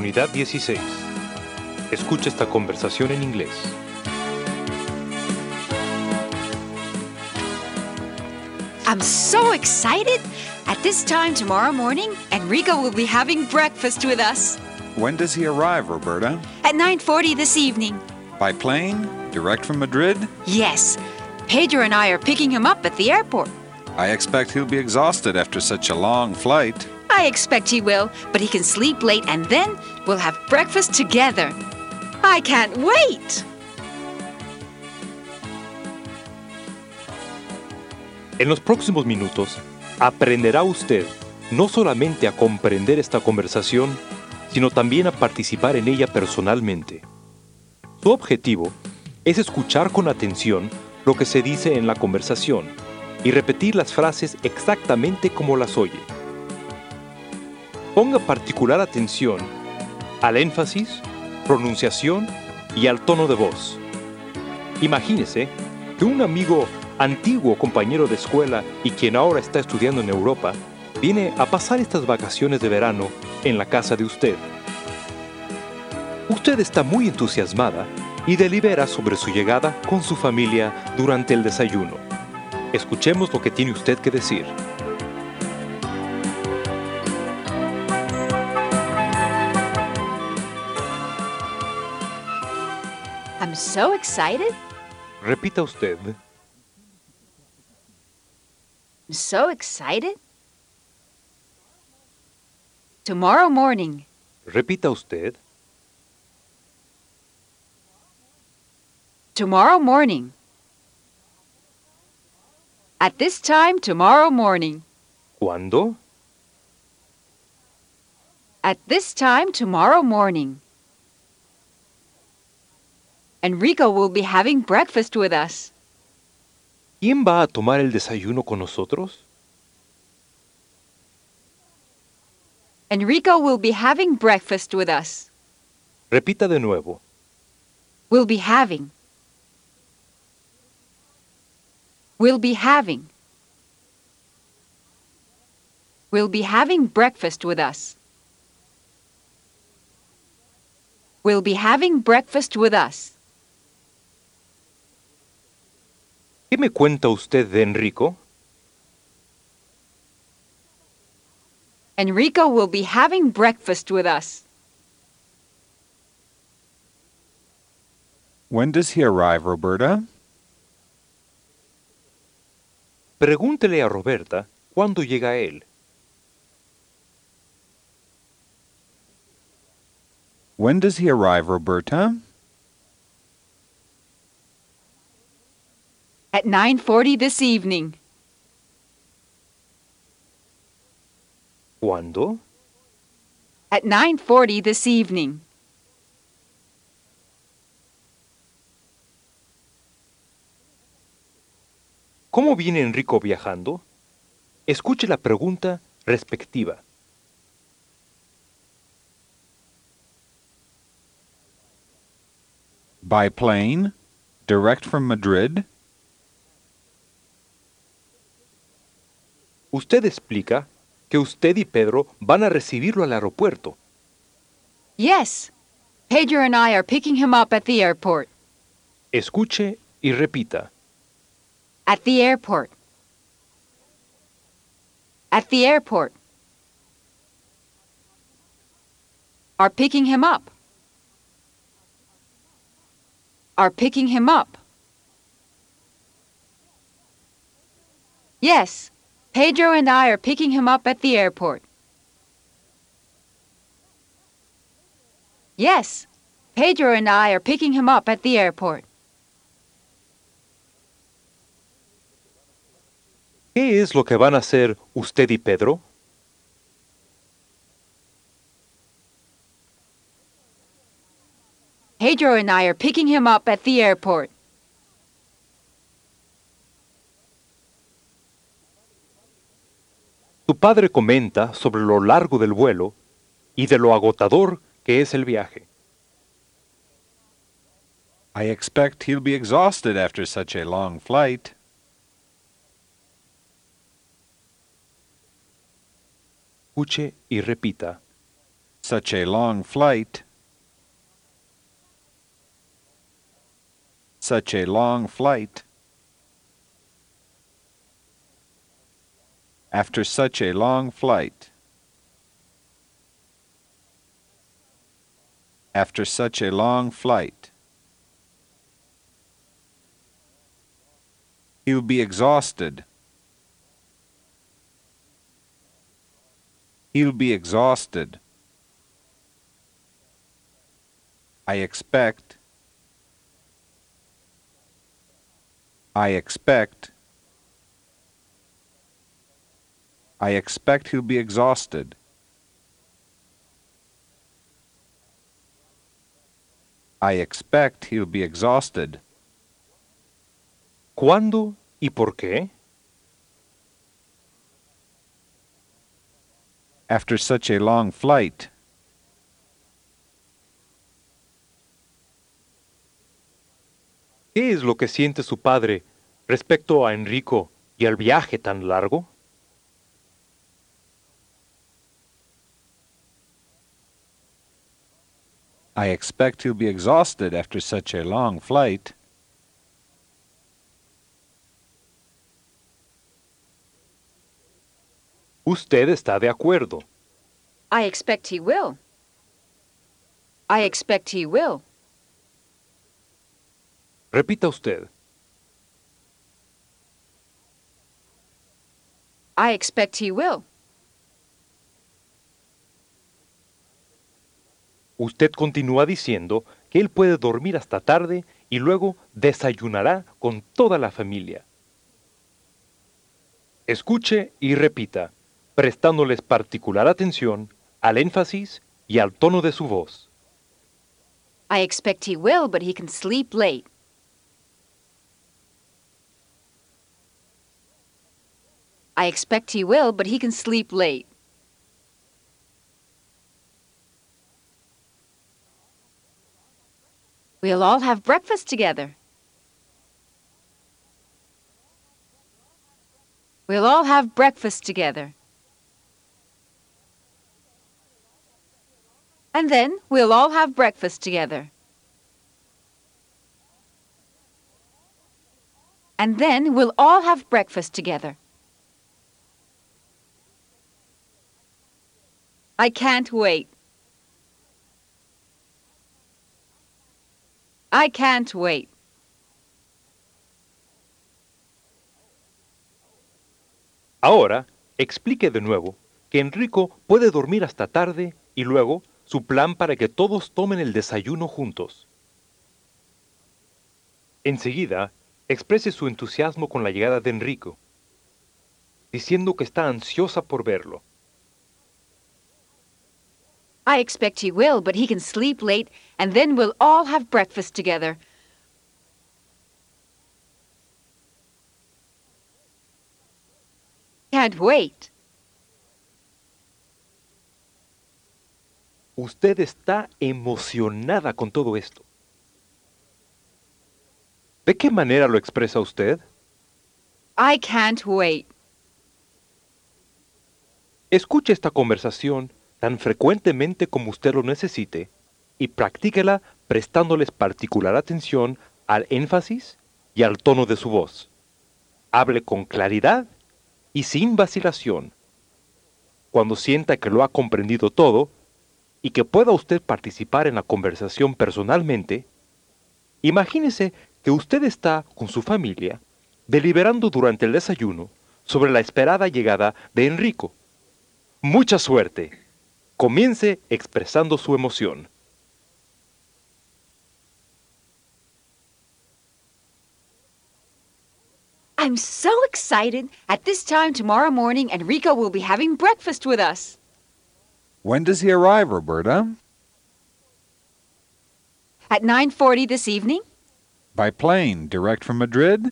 Unidad 16. Escucha esta conversación en inglés. I'm so excited! At this time tomorrow morning, Enrico will be having breakfast with us. When does he arrive, Roberta? At 9:40 this evening. By plane? Direct from Madrid? Yes. Pedro and I are picking him up at the airport. I expect he'll be exhausted after such a long flight. I expect he will, but he can sleep late and then we'll have breakfast together. I can't wait! En los próximos minutos, aprenderá usted no solamente a comprender esta conversación, sino también a participar en ella personalmente. Su objetivo es escuchar con atención lo que se dice en la conversación y repetir las frases exactamente como las oye. Ponga particular atención al énfasis, pronunciación y al tono de voz. Imagínese que un amigo antiguo compañero de escuela y quien ahora está estudiando en Europa, viene a pasar estas vacaciones de verano en la casa de usted. Usted está muy entusiasmada y delibera sobre su llegada con su familia durante el desayuno. Escuchemos lo que tiene usted que decir. I'm so excited. Repita usted. I'm so excited. Tomorrow morning. Repita usted. Tomorrow morning. At this time tomorrow morning. ¿Cuándo? At this time tomorrow morning. Enrico will be having breakfast with us. ¿Quién va a tomar el desayuno con nosotros? Enrico will be having breakfast with us. Repita de nuevo. Will be having. Will be having. Will be having breakfast with us. Will be having breakfast with us. ¿Qué me cuenta usted de Enrico? Enrico will be having breakfast with us. When does he arrive, Roberta? Pregúntele a Roberta cuándo llega él. When does he arrive, Roberta? At 9:40 this evening. ¿Cuándo? At 9:40 this evening. ¿Cómo viene Enrico viajando? Escuche la pregunta respectiva. By plane? Direct from Madrid? Usted explica que usted y Pedro van a recibirlo al aeropuerto. Yes. Pedro and I are picking him up at the airport. Escuche y repita. At the airport. At the airport. Are picking him up. Are picking him up. Yes. Pedro and I are picking him up at the airport. Yes. Pedro and I are picking him up at the airport. ¿Qué es lo que van a hacer usted y Pedro? Pedro and I are picking him up at the airport. Su padre comenta sobre lo largo del vuelo y de lo agotador que es el viaje. I expect he'll be exhausted after such a long flight. Escuche y repita. Such a long flight. Such a long flight. After such a long flight. After such a long flight. He'll be exhausted. He'll be exhausted. I expect. I expect. I expect he'll be exhausted. I expect he'll be exhausted. ¿Cuándo y por qué? After such a long flight. ¿Qué es lo que siente su padre respecto a Enrico y al viaje tan largo? I expect he'll be exhausted after such a long flight. Usted está de acuerdo. I expect he will. I expect he will. Repita usted. I expect he will. Usted continúa diciendo que él puede dormir hasta tarde y luego desayunará con toda la familia. Escuche y repita, prestándoles particular atención al énfasis y al tono de su voz. I expect he will, but he can sleep late. I expect he will, but he can sleep late. We'll all have breakfast together. We'll all have breakfast together. And then we'll all have breakfast together. And then we'll all have breakfast together. I can't wait. I can't wait. Ahora, explique de nuevo que Enrico puede dormir hasta tarde y luego su plan para que todos tomen el desayuno juntos. Enseguida, exprese su entusiasmo con la llegada de Enrico, diciendo que está ansiosa por verlo. I expect he will, but he can sleep late, and then we'll all have breakfast together. Can't wait. Usted está emocionada con todo esto. ¿De qué manera lo expresa usted? I can't wait. Escuche esta conversación tan frecuentemente como usted lo necesite y practíquela prestándoles particular atención al énfasis y al tono de su voz. Hable con claridad y sin vacilación. Cuando sienta que lo ha comprendido todo y que pueda usted participar en la conversación personalmente, imagínese que usted está con su familia deliberando durante el desayuno sobre la esperada llegada de Enrico. ¡Mucha suerte! Comience expresando su emoción. I'm so excited. At this time tomorrow morning, Enrico will be having breakfast with us. When does he arrive, Roberta? At 9:40 this evening? By plane, direct from Madrid?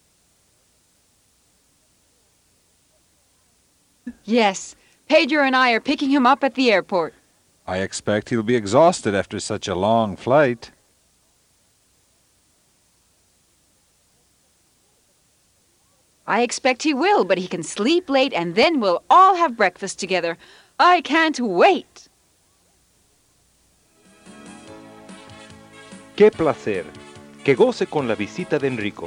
Yes. Pedro and I are picking him up at the airport. I expect he'll be exhausted after such a long flight. I expect he will, but he can sleep late, and then we'll all have breakfast together. I can't wait. Qué placer. Que goce con la visita de Enrico.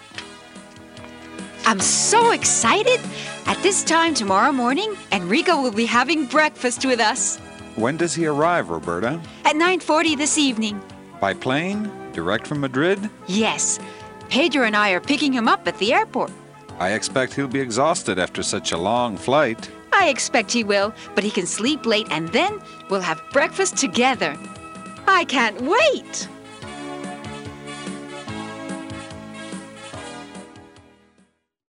I'm so excited. At this time tomorrow morning, Enrico will be having breakfast with us. When does he arrive, Roberta? At 9:40 this evening. By plane? Direct from Madrid? Yes. Pedro and I are picking him up at the airport. I expect he'll be exhausted after such a long flight. I expect he will, but he can sleep late and then we'll have breakfast together. I can't wait!